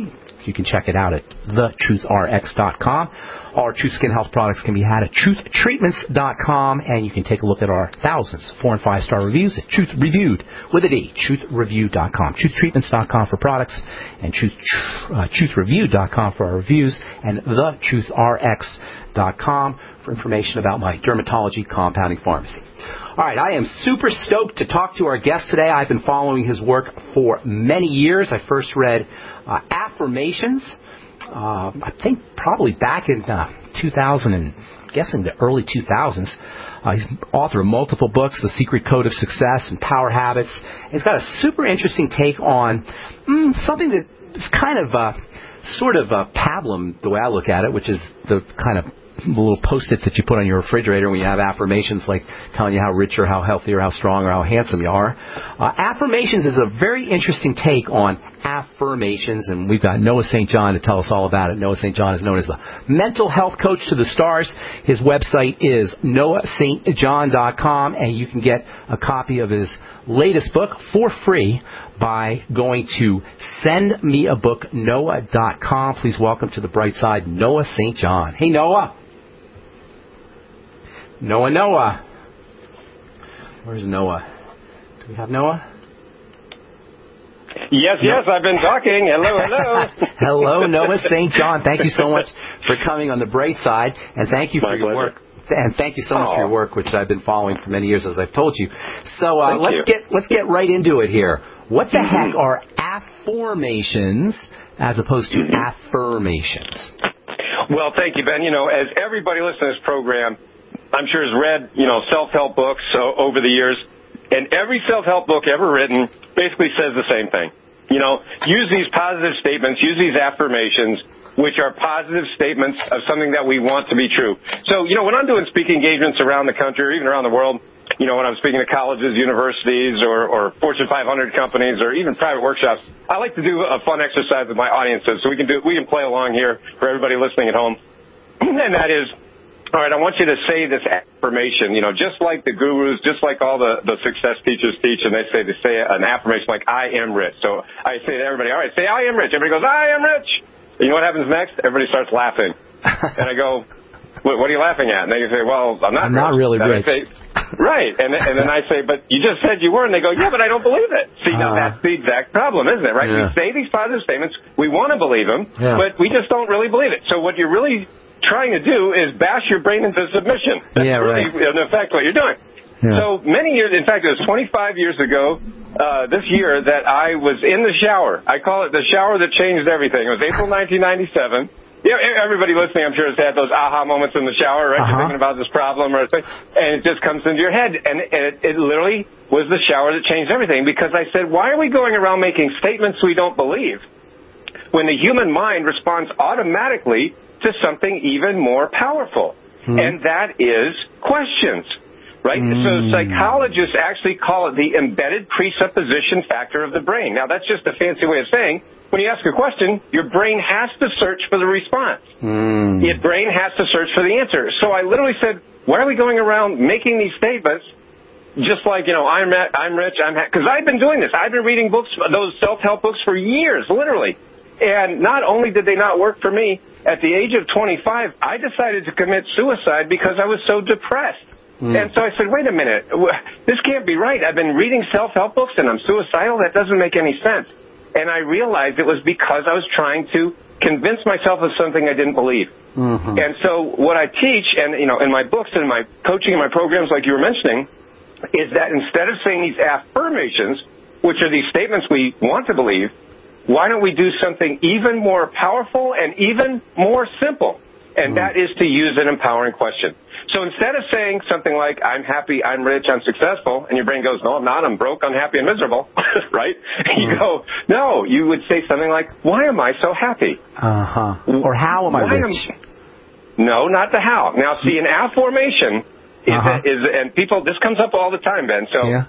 You can check it out at the truth r x dot com. All our Truth Skin Health products can be had at truth treatments dot com, and you can take a look at our thousands of four and five star reviews at Truth Reviewed with a D, truth review dot com. truth treatments dot com for products, and truth, uh, truth review dot com for our reviews, and the truth r x dot com for information about my dermatology compounding pharmacy. All right, I am super stoked to talk to our guest today. I've been following his work for many years. I first read uh, Affirmations, uh, I think probably back in uh, two thousand, and I'm guessing the early two thousands. Uh, he's author of multiple books, The Secret Code of Success and Power Habits. He's got a super interesting take on mm, something that is kind of uh, sort of a pablum, the way I look at it, which is the kind of little post-its that you put on your refrigerator when you have affirmations like telling you how rich or how healthy or how strong or how handsome you are. Uh, affirmations is a very interesting take on affirmations, and we've got Noah Saint John to tell us all about it. Noah Saint John is known as the mental health coach to the stars. His website is noah st john dot com, and you can get a copy of his latest book for free by going to send me a book noah dot com. Please welcome to the bright side Noah Saint John. Hey, Noah. Noah, Noah. Where's Noah? Do we have Noah? Yes, yes, I've been talking. Hello, hello. Hello, Noah Saint John. Thank you so much for coming on the bright side, and thank you for My your pleasure. work. And thank you so much oh. for your work, which I've been following for many years, as I've told you. So uh, let's you. get let's get right into it here. What the mm-hmm. heck are affirmations as opposed to mm-hmm. affirmations? Well, thank you, Ben. You know, as everybody listening to this program, I'm sure has read, you know, self-help books uh, over the years, and every self-help book ever written basically says the same thing. You know, use these positive statements, use these affirmations, which are positive statements of something that we want to be true. So, you know, when I'm doing speaking engagements around the country or even around the world, you know, when I'm speaking to colleges, universities, or, or Fortune five hundred companies, or even private workshops, I like to do a fun exercise with my audiences so we can do we can play along here for everybody listening at home. And that is, all right, I want you to say this affirmation, you know, just like the gurus, just like all the, the success teachers teach, and they say, they say an affirmation like, I am rich. So I say to everybody, all right, say, I am rich. Everybody goes, I am rich. You know what happens next? Everybody starts laughing. And I go, what, what are you laughing at? And they say, well, I'm not I'm rich. not really and rich. I say, right. And, and then I say, but you just said you were. And they go, yeah, but I don't believe it. See, now uh, that's the exact problem, isn't it, right? Yeah. We say these positive statements. We want to believe them, yeah. but we just don't really believe it. So what you're really trying to do is bash your brain into submission. That's yeah, really, right. in effect, what you're doing. Yeah. So many years, in fact, it was twenty-five years ago uh, this year that I was in the shower. I call it the shower that changed everything. It was April nineteen ninety-seven. Yeah, everybody listening, I'm sure, has had those aha moments in the shower, right? Uh-huh. You're thinking about this problem or thing, and it just comes into your head. And it, it literally was the shower that changed everything, because I said, why are we going around making statements we don't believe when the human mind responds automatically to something even more powerful? Hmm. And that is questions. Right? Mm. So psychologists actually call it the embedded presupposition factor of the brain. Now, that's just a fancy way of saying, when you ask a question, your brain has to search for the response. Mm. Your brain has to search for the answer. So I literally said, why are we going around making these statements just like, you know, I'm I'm rich, I'm ha-? Because I've been doing this. I've been reading books, those self-help books for years, literally. And not only did they not work for me, at the age of twenty-five, I decided to commit suicide because I was so depressed. Mm. And so I said, wait a minute, this can't be right. I've been reading self-help books and I'm suicidal? That doesn't make any sense. And I realized it was because I was trying to convince myself of something I didn't believe. Mm-hmm. And so what I teach, and you know, in my books and in my coaching and my programs like you were mentioning, is that instead of saying these affirmations, which are these statements we want to believe, why don't we do something even more powerful and even more simple? And mm. that is to use an empowering question. So instead of saying something like, I'm happy, I'm rich, I'm successful, and your brain goes, no, I'm not, I'm broke, unhappy, and miserable, right? Mm. You go, no, you would say something like, why am I so happy? Uh-huh. Or how am I why rich? Am... No, not the how. Now, see, an affirmation is, uh-huh. a, is and people, this comes up all the time, Ben. So yeah.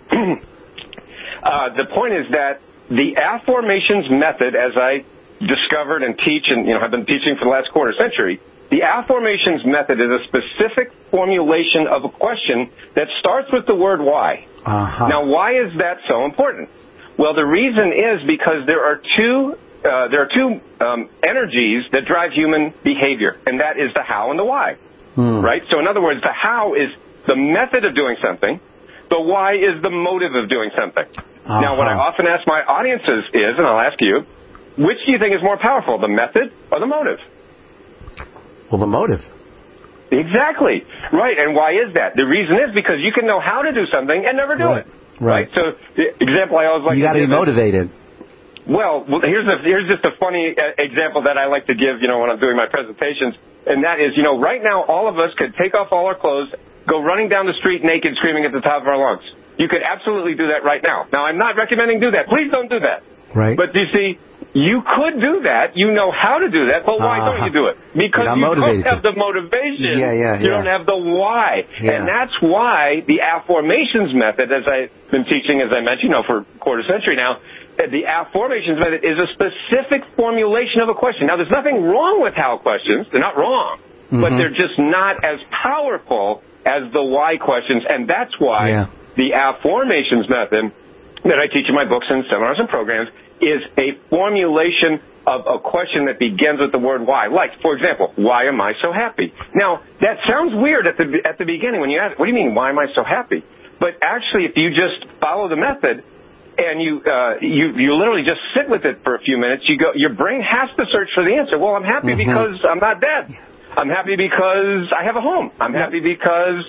uh, the point is that the affirmations method, as I discovered and teach and, you know, have been teaching for the last quarter century, the affirmations method is a specific formulation of a question that starts with the word why. Uh-huh. Now, why is that so important? Well, the reason is because there are two uh, there are two um, energies that drive human behavior, and that is the how and the why, hmm. right? So in other words, the how is the method of doing something. The why is the motive of doing something. Uh-huh. Now, what I often ask my audiences is, and I'll ask you, which do you think is more powerful, the method or the motive? Well, the motive. Exactly. Right. And why is that? The reason is because you can know how to do something and never do right. it. Right. right. So the example I always like you to give. You got to be motivated. Well, here's a, here's just a funny example that I like to give, you know, when I'm doing my presentations. And that is, you know, right now all of us could take off all our clothes, go running down the street naked, screaming at the top of our lungs. You could absolutely do that right now. Now, I'm not recommending do that. Please don't do that. Right. But you see, you could do that. You know how to do that. But why uh-huh. don't you do it? Because you don't have the motivation. Yeah, yeah, you yeah. don't have the why. Yeah. And that's why the affirmations method, as I've been teaching, as I mentioned, you know, for a quarter century now, the affirmations method is a specific formulation of a question. Now, there's nothing wrong with how questions. They're not wrong. Mm-hmm. But they're just not as powerful as the why questions. And that's why yeah. the affirmations method that I teach in my books and seminars and programs is a formulation of a question that begins with the word why. Like, for example, why am I so happy? Now, that sounds weird at the at the beginning when you ask, what do you mean, why am I so happy? But actually, if you just follow the method and you uh, you you literally just sit with it for a few minutes, you go, your brain has to search for the answer. Well, I'm happy mm-hmm. because I'm not dead. I'm happy because I have a home. I'm happy because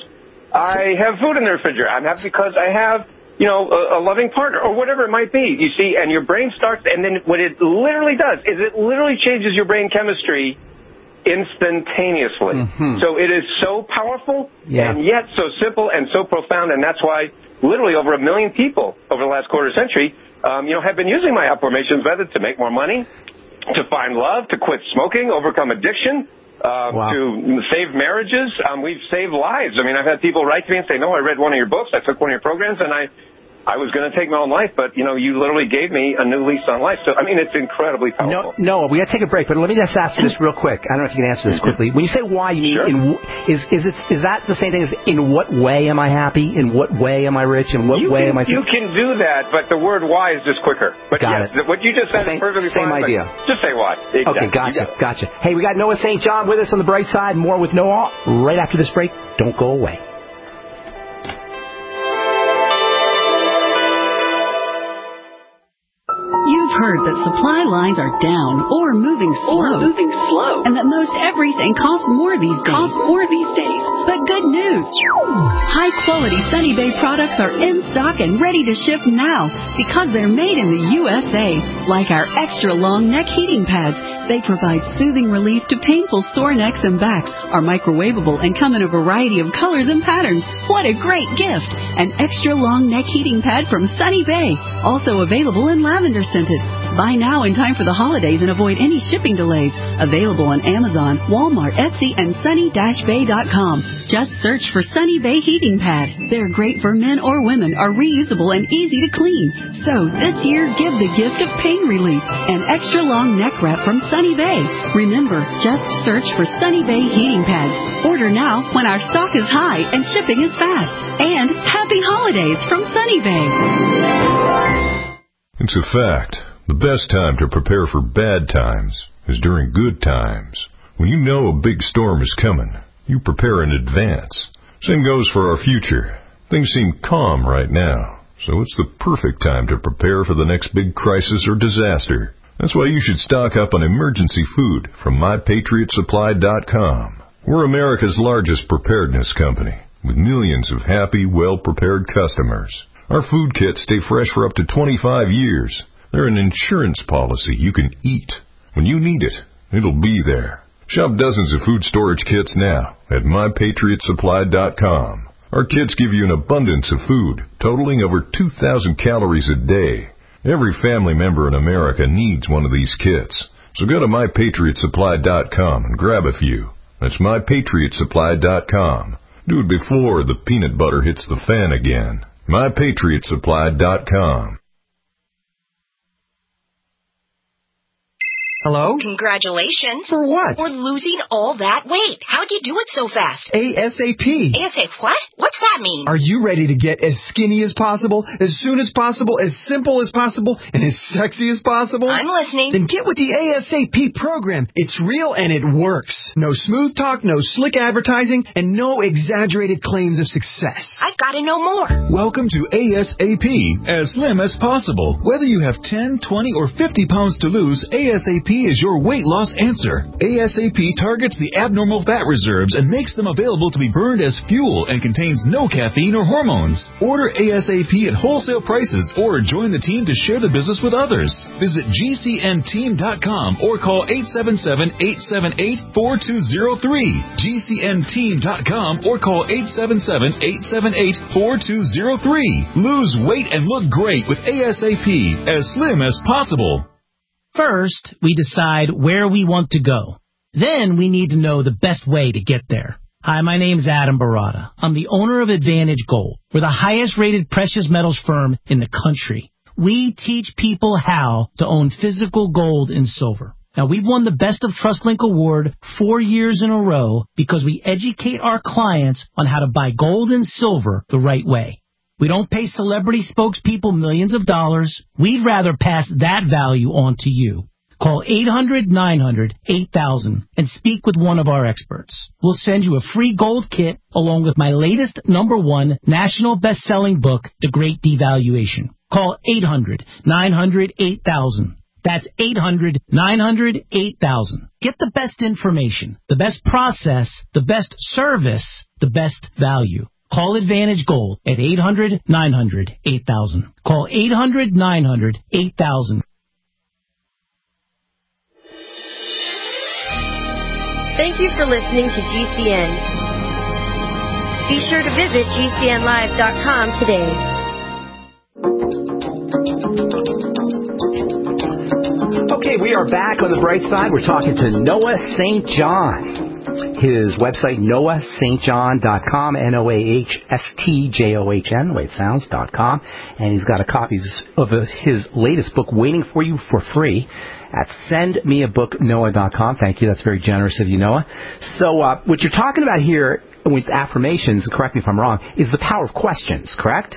I have food in the refrigerator. I'm happy because I have, you know, a, a loving partner or whatever it might be. You see, and your brain starts, and then what it literally does is it literally changes your brain chemistry instantaneously. Mm-hmm. So it is so powerful yeah. and yet so simple and so profound, and that's why literally over a million people over the last quarter century, um, you know, have been using my affirmations method to make more money, to find love, to quit smoking, overcome addiction, Um, wow. to save marriages. Um, we've saved lives. I mean, I've had people write to me and say, no, I read one of your books, I took one of your programs, and I, I was going to take my own life, but, you know, you literally gave me a new lease on life. So, I mean, it's incredibly powerful. No, no, we got to take a break, but let me just ask you this real quick. I don't know if you can answer this quickly. When you say why, you mean, sure. in, is, is, it, is that the same thing as in what way am I happy? In what way am I rich? In what you way can, am I... You can do that, but the word why is just quicker. But got yes, it. What you just said same, is perfectly same fine. idea. Just say why. Exactly. Okay, gotcha, gotcha. Hey, we got Noah Saint John with us on the bright side. More with Noah right after this break. Don't go away. You've heard that supply lines are down or moving slow, or moving slow, and that most everything costs more these days. Costs more these days. But good news! High-quality Sunny Bay products are in stock and ready to ship now because they're made in the U S A. Like our extra-long neck heating pads, they provide soothing relief to painful sore necks and backs, are microwavable, and come in a variety of colors and patterns. What a great gift! An extra-long neck heating pad from Sunny Bay, also available in lavender scented. Buy now in time for the holidays and avoid any shipping delays. Available on Amazon, Walmart, Etsy, and sunny dash bay dot com. Just search for Sunny Bay Heating Pad. They're great for men or women, are reusable and easy to clean. So this year, give the gift of pain relief. An extra long neck wrap from Sunny Bay. Remember, just search for Sunny Bay Heating Pads. Order now when our stock is high and shipping is fast. And happy holidays from Sunny Bay. It's a fact. The best time to prepare for bad times is during good times. When you know a big storm is coming, you prepare in advance. Same goes for our future. Things seem calm right now, so it's the perfect time to prepare for the next big crisis or disaster. That's why you should stock up on emergency food from my patriot supply dot com. We're America's largest preparedness company, with millions of happy, well-prepared customers. Our food kits stay fresh for up to twenty-five years. They're an insurance policy you can eat. When you need it, it'll be there. Shop dozens of food storage kits now at my patriot supply dot com. Our kits give you an abundance of food, totaling over two thousand calories a day. Every family member in America needs one of these kits. So go to my patriot supply dot com and grab a few. That's my patriot supply dot com. Do it before the peanut butter hits the fan again. my patriot supply dot com. Hello? Congratulations. For what? For losing all that weight. How'd you do it so fast? ASAP. ASAP what? What's that mean? Are you ready to get as skinny as possible, as soon as possible, as simple as possible, and as sexy as possible? I'm listening. Then get with the ASAP program. It's real and it works. No smooth talk, no slick advertising, and no exaggerated claims of success. I've got to know more. Welcome to ASAP, as slim as possible. Whether you have ten, twenty, or fifty pounds to lose, ASAP is your weight loss answer. ASAP targets the abnormal fat reserves and makes them available to be burned as fuel and contains no caffeine or hormones. Order ASAP at wholesale prices or join the team to share the business with others. Visit G C N team dot com or call eight seven seven, eight seven eight, four two zero three. G C N team dot com or call eight seven seven, eight seven eight, four two zero three. Lose weight and look great with ASAP, as slim as possible. First, we decide where we want to go. Then we need to know the best way to get there. Hi, my name's Adam Barada. I'm the owner of Advantage Gold. We're the highest-rated precious metals firm in the country. We teach people how to own physical gold and silver. Now, we've won the Best of TrustLink Award four years in a row because we educate our clients on how to buy gold and silver the right way. We don't pay celebrity spokespeople millions of dollars. We'd rather pass that value on to you. Call eight hundred, nine hundred, eight thousand and speak with one of our experts. We'll send you a free gold kit along with my latest number one national best-selling book, The Great Devaluation. Call eight hundred, nine hundred, eight thousand. That's eight hundred, nine hundred, eight thousand. Get the best information, the best process, the best service, the best value. Call Advantage Gold at eight hundred, nine hundred, eight thousand. Call eight hundred, nine hundred, eight thousand. Thank you for listening to G C N. Be sure to visit G C N live dot com today. Okay, we are back on the bright side. We're talking to Noah Saint John. His website, noah st john dot com, N O A H S T J O H N, the way it sounds, dot com. And he's got a copy of his latest book waiting for you for free at send me a book noah dot com. Thank you. That's very generous of you, Noah. So uh, what you're talking about here with affirmations, correct me if I'm wrong, is the power of questions, correct?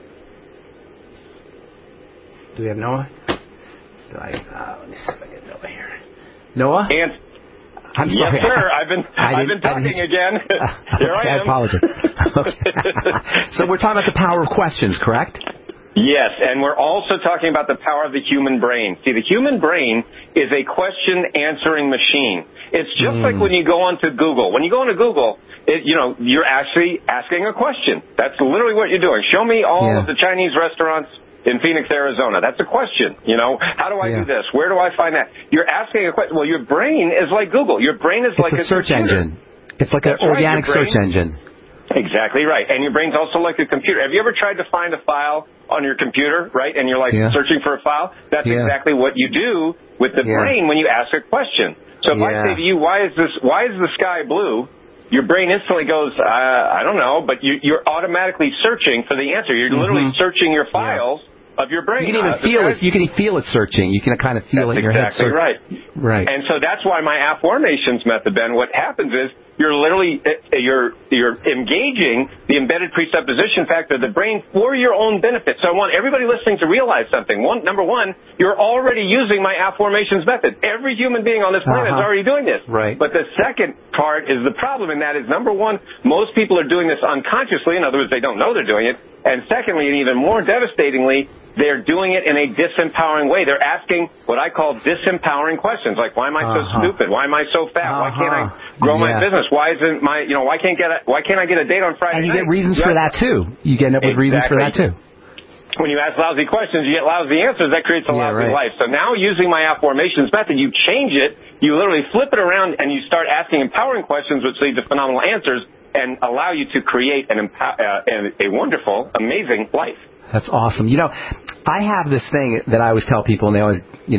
Do we have Noah? Do I, uh, let me see if I get Noah here. Noah? And I'm sorry. Yes, sir. I've been I've been talking again. Here okay, I am. I apologize. Okay. So we're talking about the power of questions, correct? Yes, and we're also talking about the power of the human brain. See, the human brain is a question-answering machine. It's just mm. like when you go onto Google. When you go onto Google, it, you know, you're actually asking a question. That's literally what you're doing. Show me all yeah. of the Chinese restaurants in Phoenix, Arizona. That's a question. You know, how do I yeah. do this? Where do I find that? You're asking a question. Well, your brain is like Google. Your brain is it's like a, a search computer. engine. It's like That's an organic right. search engine. Exactly right. And your brain's also like a computer. Have you ever tried to find a file on your computer, right? And you're like yeah. searching for a file? That's yeah. exactly what you do with the yeah. brain when you ask a question. So if yeah. I say to you, why is this, why is the sky blue? Your brain instantly goes, uh, I don't know, but you, you're automatically searching for the answer. You're mm-hmm. literally searching your files yeah. of your brain. You can even uh, feel it. You can feel it searching. You can kind of feel that's it in your exactly head. Right. Right. And so that's why my affirmations method, Ben, what happens is you're literally you're you're engaging the embedded presupposition factor of the brain for your own benefit. So I want everybody listening to realize something. One, number one, you're already using my affirmations method. Every human being on this planet uh-huh. is already doing this. Right. But the second part is the problem, and that is, number one, most people are doing this unconsciously. In other words, they don't know they're doing it. And secondly, and even more devastatingly, they're doing it in a disempowering way. They're asking what I call disempowering questions, like, why am I so uh-huh. stupid? Why am I so fat? Uh-huh. Why can't I grow yeah. my business? Why isn't my, you know, why can't get a, why can't I get a date on Friday night? And you night? get reasons you for that too. You get up with exactly. reasons for that too. When you ask lousy questions, you get lousy answers. That creates a yeah, lousy right. life. So now, using my affirmations method, you change it. You literally flip it around, and you start asking empowering questions, which lead to phenomenal answers, and allow you to create an empower, uh, a wonderful, amazing life. That's awesome. You know, I have this thing that I always tell people, and they always, you know,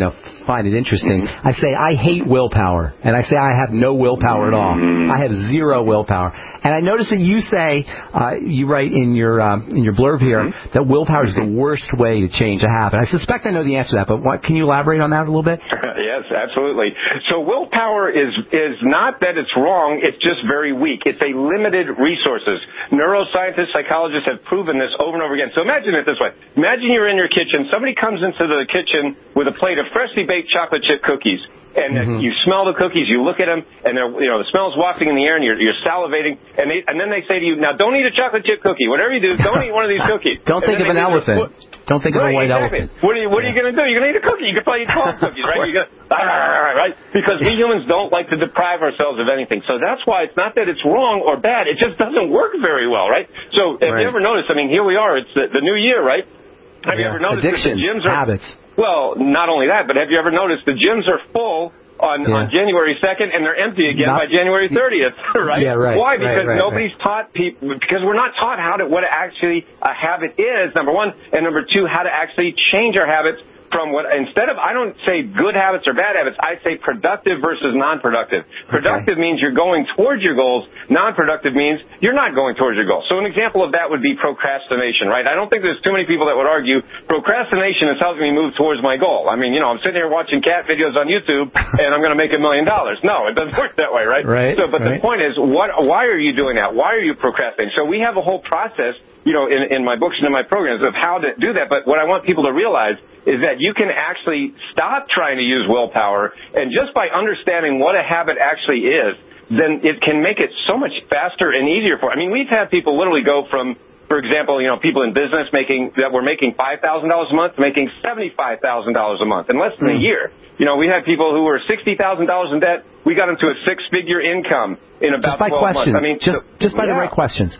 find it interesting. I say I hate willpower, and I say I have no willpower at all. I have zero willpower. And I notice that you say, uh, you write in your uh, in your blurb here, mm-hmm. that willpower is the worst way to change a habit. I suspect I know the answer to that, but what, can you elaborate on that a little bit? Yes, absolutely. So willpower is is not that it's wrong, it's just very weak. It's a limited resources. Neuroscientists, psychologists have proven this over and over again. So imagine it this way. Imagine you're in your kitchen, somebody comes into the kitchen with a plate of freshly baked chocolate chip cookies. And mm-hmm. you smell the cookies, you look at them, and they're, you know, the smell's wafting in the air, and you're, you're salivating, and they, and then they say to you, now don't eat a chocolate chip cookie. Whatever you do, don't eat one of these cookies. Don't and think of an elephant. Don't think right, of a white exactly. elephant. What are you, what yeah. are you going to do? You're going to eat a cookie. You can probably eat twelve cookies, right? You're gonna, right? Because we humans don't like to deprive ourselves of anything. So that's why it's not that it's wrong or bad. It just doesn't work very well, right? So if right. you ever notice, I mean, here we are. It's the, the new year, right? Have yeah. you ever noticed Addictions, that the gyms are... habits. Well, not only that, but have you ever noticed the gyms are full on, yeah. on January second, and they're empty again not, by January thirtieth, right? Yeah, right. Why? Because right, right, nobody's right. taught people, because we're not taught how to, what actually a habit is, number one, and number two, how to actually change our habits from what, instead of, I don't say good habits or bad habits, I say productive versus non-productive. Productive okay. means you're going towards your goals. Non-productive means you're not going towards your goals. So an example of that would be procrastination, right? I don't think there's too many people that would argue procrastination is helping me move towards my goal. I mean, you know, I'm sitting here watching cat videos on YouTube and I'm going to make a million dollars. No, it doesn't work that way, right? Right. So, but right. the point is, what, why are you doing that? Why are you procrastinating? So we have a whole process, you know, in, in my books and in my programs of how to do that. But what I want people to realize is that you can actually stop trying to use willpower, and just by understanding what a habit actually is, then it can make it so much faster and easier for. I mean, we've had people literally go from, for example, you know, people in business making that were making five thousand dollars a month, making seventy-five thousand dollars a month in less than mm. a year. You know, we had people who were sixty thousand dollars in debt. We got them to a six-figure income in about just by twelve questions. months. I mean, just just by yeah. the right questions.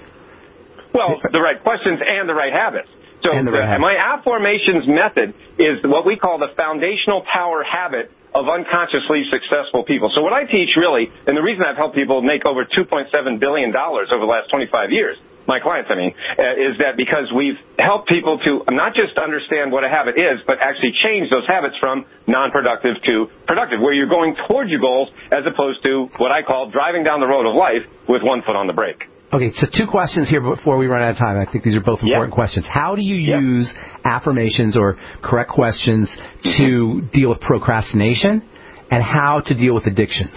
Well, the right questions and the right habits. So and the right the, habits. my Afformations method is what we call the foundational power habit of unconsciously successful people. So what I teach really, and the reason I've helped people make over two point seven billion dollars over the last twenty-five years, my clients, I mean, uh, is that because we've helped people to not just understand what a habit is, but actually change those habits from non-productive to productive, where you're going towards your goals as opposed to what I call driving down the road of life with one foot on the brake. Okay, so two questions here before we run out of time. I think these are both important yep. questions. How do you yep. use affirmations or correct questions to deal with procrastination, and how to deal with addictions?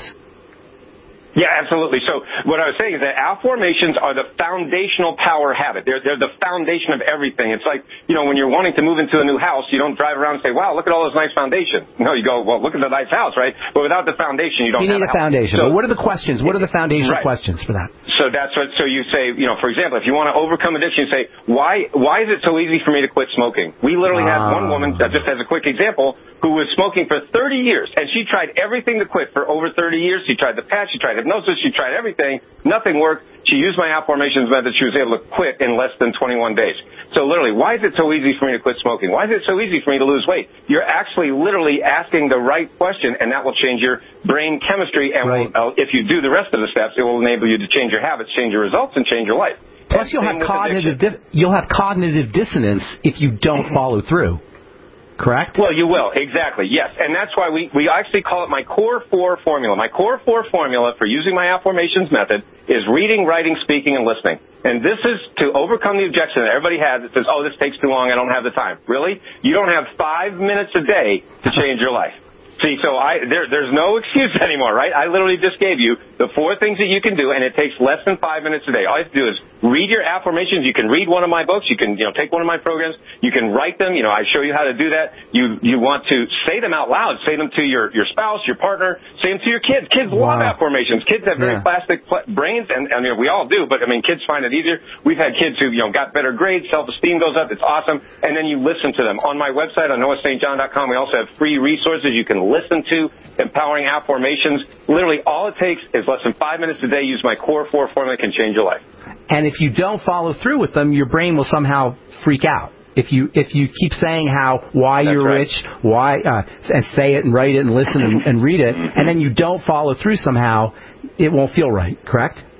Yeah, absolutely. So what I was saying is that Afformations are the foundational power habit. They're, they're the foundation of everything. It's like, you know, when you're wanting to move into a new house, you don't drive around and say, wow, look at all those nice foundations. No, you go, well, look at the nice house, right? But without the foundation, you don't you have need a, a foundation. So, but what are the questions? What are the foundational right. questions for that? So that's what, so you say, you know, for example, if you want to overcome addiction, you say, why, why is it so easy for me to quit smoking? We literally uh, had one woman, uh, just as a quick example, who was smoking for thirty years, and she tried everything to quit for over thirty years. She tried the patch, she tried hypnosis, she tried everything. Nothing worked. She used my Afformations method. She was able to quit in less than twenty-one days. So literally, why is it so easy for me to quit smoking? Why is it so easy for me to lose weight? You're actually literally asking the right question, and that will change your brain chemistry. And right. will, uh, if you do the rest of the steps, it will enable you to change your habits, change your results, and change your life. Plus, you'll have cognitive di- you'll have cognitive dissonance if you don't follow through. Correct? Well, you will. Exactly. Yes. And that's why we, we actually call it my Core four formula. My Core four formula for using my Afformations method is reading, writing, speaking, and listening. And this is to overcome the objection that everybody has that says, oh, this takes too long, I don't have the time. Really? You don't have five minutes a day to change your life. See, so I there, there's no excuse anymore, right? I literally just gave you the four things that you can do, and it takes less than five minutes a day. All you have to do is read your Afformations. You can read one of my books. You can, you know, take one of my programs. You can write them. You know, I show you how to do that. You you want to say them out loud. Say them to your, your spouse, your partner. Say them to your kids. Kids wow. love Afformations. Kids have very yeah. plastic pl- brains, and, and you know, we all do, but, I mean, kids find it easier. We've had kids who, you know, got better grades. Self-esteem goes up. It's awesome. And then you listen to them. On my website, on noah st john dot com, we also have free resources you can listen to. Empowering Afformations. Literally, all it takes is less than five minutes a day. Use my Core four formula. Can change your life. And if you don't follow through with them, your brain will somehow freak out. If you if you keep saying how why That's you're right. rich, why uh, and say it and write it and listen and, and read it, and then you don't follow through somehow, it won't feel right. Correct?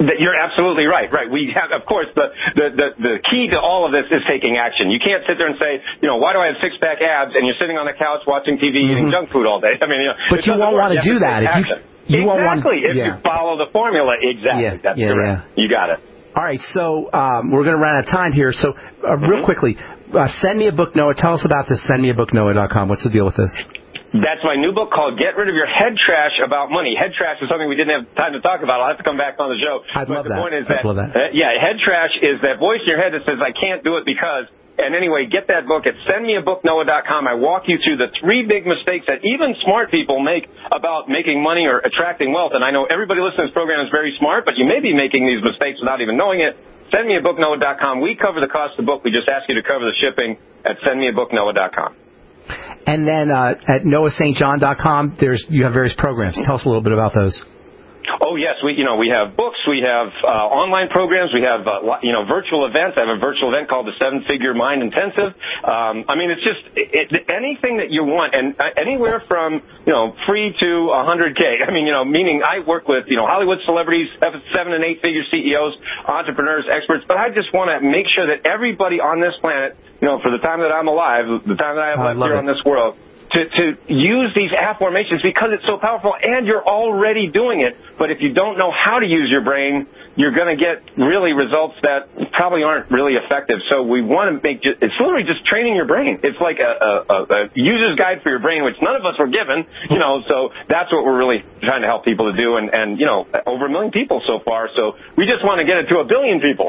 You're absolutely right. Right. We have, of course, the, the, the, the key to all of this is taking action. You can't sit there and say, you know, why do I have six pack abs? And you're sitting on the couch watching T V mm-hmm. eating junk food all day. I mean, you know, but you won't want to do that if you. You exactly. won't want, if yeah. you follow the formula, exactly. Yeah, That's yeah, correct. Yeah. You got it. All right, so um, we're going to run out of time here. So uh, mm-hmm. real quickly, uh, send me a book, Noah. Tell us about this. Send me a book, Noah dot com. What's the deal with this? That's my new book called Get Rid of Your Head Trash About Money. Head trash is something we didn't have time to talk about. I'll have to come back on the show. I'd but love the that. point is that, I'd love that. Uh, yeah, head trash is that voice in your head that says, I can't do it because. And anyway, get that book at send me a book Noah dot com. I walk you through the three big mistakes that even smart people make about making money or attracting wealth. And I know everybody listening to this program is very smart, but you may be making these mistakes without even knowing it. send me a book Noah dot com. We cover the cost of the book. We just ask you to cover the shipping at send me a book Noah dot com. And then uh, at Noah Saint John dot com, there's you have various programs. Tell us a little bit about those. Oh, yes. We, you know, we have books. We have uh, online programs. We have, uh, you know, virtual events. I have a virtual event called the Seven Figure Mind Intensive. Um, I mean, it's just it, it, anything that you want, and uh, anywhere from, you know, free to one hundred K. I mean, you know, meaning I work with, you know, Hollywood celebrities, seven and eight figure C E Os, entrepreneurs, experts. But I just want to make sure that everybody on this planet, you know, for the time that I'm alive, the time that I have oh, left I here it. on this world, To, to use these affirmations because it's so powerful and you're already doing it. But if you don't know how to use your brain, you're going to get really results that probably aren't really effective. So we want to make just, it's literally just training your brain. It's like a, a, a user's guide for your brain, which none of us were given, you know, so that's what we're really trying to help people to do. And, and you know, over a million people so far. So we just want to get it to a billion people.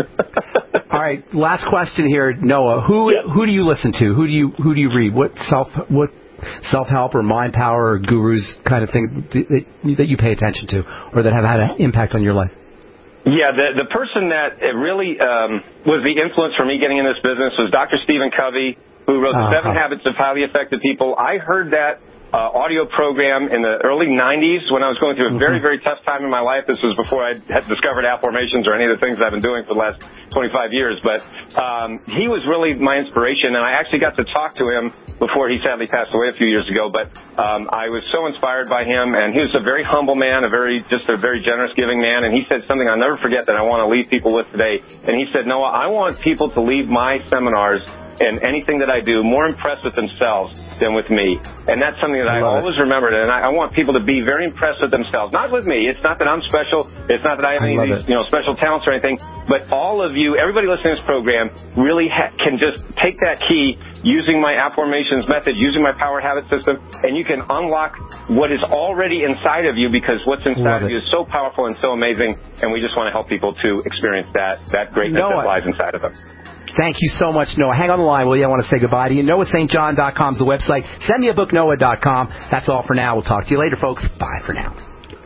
All right, last question here, Noah. Who yeah. who do you listen to? Who do you who do you read? What self what self help or mind power or gurus kind of thing that, that you pay attention to, or that have had an impact on your life? Yeah, the the person that really um, was the influence for me getting in this business was Doctor Stephen Covey, who wrote The uh-huh. Seven Habits of Highly Effective People. I heard that Uh, audio program in the early nineties when I was going through a very, very tough time in my life. This was before I had discovered affirmations or any of the things I've been doing for the last twenty-five years. But um, he was really my inspiration, and I actually got to talk to him before he sadly passed away a few years ago. But um, I was so inspired by him, and he was a very humble man, a very just a very generous, giving man. And he said something I'll never forget that I want to leave people with today. And he said, Noah, I want people to leave my seminars and anything that I do more impressed with themselves than with me. And that's something that I, I always it. remembered. And I, I want people to be very impressed with themselves. Not with me. It's not that I'm special. It's not that I have I any of these, you know, special talents or anything. But all of you, everybody listening to this program, really ha- can just take that key using my affirmations method, using my power habit system, and you can unlock what is already inside of you, because what's inside of you is so powerful and so amazing. And we just want to help people to experience that, that greatness that lies inside of them. Thank you so much, Noah. Hang on the line, will you? I want to say goodbye to you. Noah Saint John dot com is the website. Send me a book Noah dot com. That's all for now. We'll talk to you later, folks. Bye for now.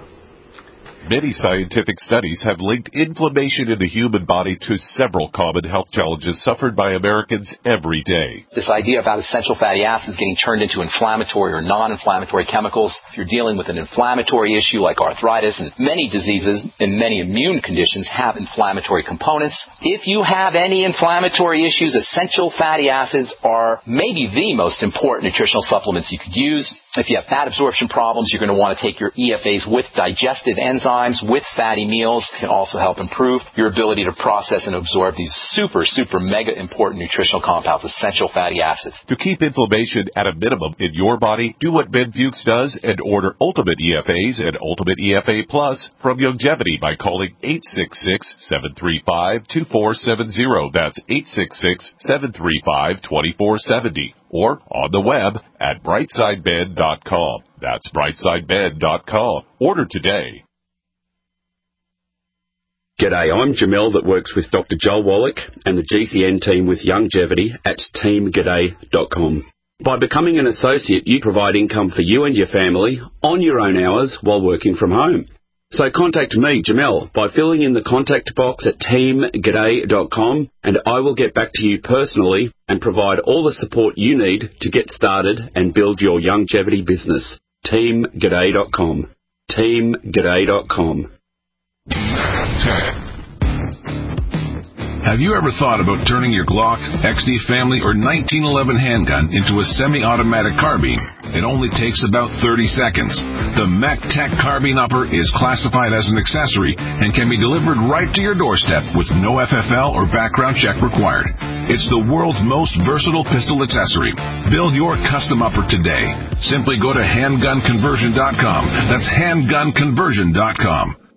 Many scientific studies have linked inflammation in the human body to several common health challenges suffered by Americans every day. This idea about essential fatty acids getting turned into inflammatory or non-inflammatory chemicals, if you're dealing with an inflammatory issue like arthritis, and many diseases and many immune conditions have inflammatory components. If you have any inflammatory issues, essential fatty acids are maybe the most important nutritional supplements you could use. If you have fat absorption problems, you're going to want to take your E F As with digestive enzymes, with fatty meals. It can also help improve your ability to process and absorb these super, super mega important nutritional compounds, essential fatty acids. To keep inflammation at a minimum in your body, do what Ben Fuchs does and order Ultimate E F As and Ultimate E F A Plus from Youngevity by calling eight six six, seven three five, two four seven zero. That's eight six six, seven three five, two four seven zero. Or on the web at brightside bed dot com. That's brightside bed dot com. Order today. G'day, I'm Jamel that works with Doctor Joel Wallach and the G C N team with Youngevity at team g'day dot com. By becoming an associate, you provide income for you and your family on your own hours while working from home. So contact me, Jamel, by filling in the contact box at team g'day dot com, and I will get back to you personally and provide all the support you need to get started and build your Youngevity business. team g'day dot com. team g'day dot com. Have you ever thought about turning your Glock, X D Family, or nineteen eleven handgun into a semi-automatic carbine? It only takes about thirty seconds. The MacTech Carbine Upper is classified as an accessory and can be delivered right to your doorstep with no F F L or background check required. It's the world's most versatile pistol accessory. Build your custom upper today. Simply go to handgun conversion dot com. That's handgun conversion dot com.